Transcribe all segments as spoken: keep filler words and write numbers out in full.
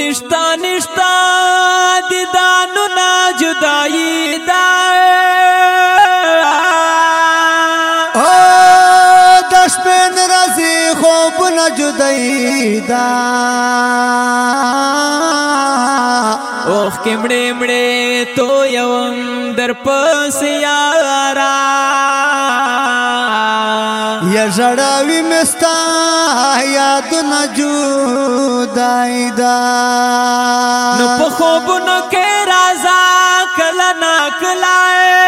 نشتا نشتا دیدانو نا جدائی دا دش پین رازی خوب نا جدائی دا اوخ کی مڑے مڑے تو یوم در پس یارا یا جڑاوی مستا یاد نا جدائی دا نو پا خوب نو کے رازا کلا نا کلائے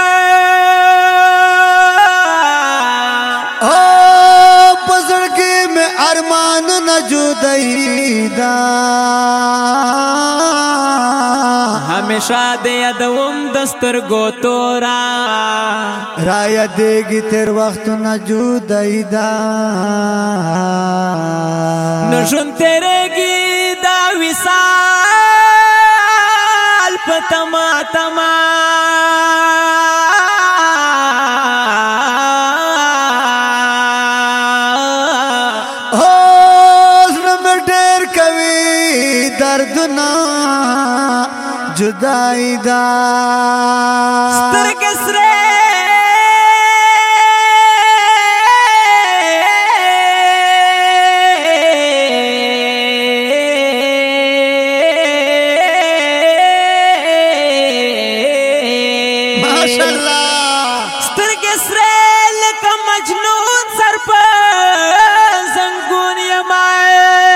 بزرگی میں ارمان نا جدائی دا ہمیشہ دے ادوم دستر گو تورا رایا دے گی تیر وقت نا جدائی دا نشن تیرے گی دا وصال پتما تما دردنا جدائی دا سترگ سرے ماشاءاللہ سترگ سرے لکا مجنون سر پر زنگون یمائے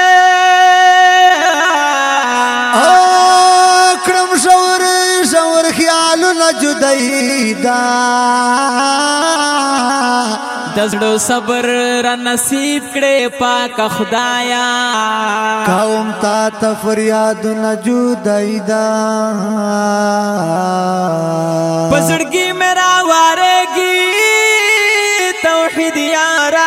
جدائی دا دزڑو صبر را نصیب کڑے پاک خدایا قوم تا تفریاد نا جدائی دا پزڑگی میرا وارے گی توحید یارا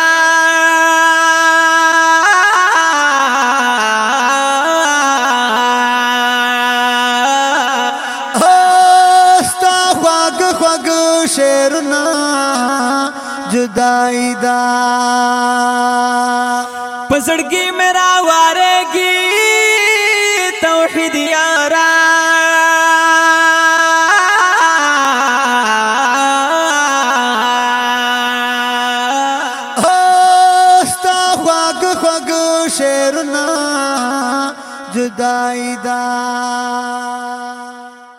شیرنا جدائی دا پزڑگی میرا وارے گی توحید یارا ستا خواگ خواگ شیرنا جدائی دا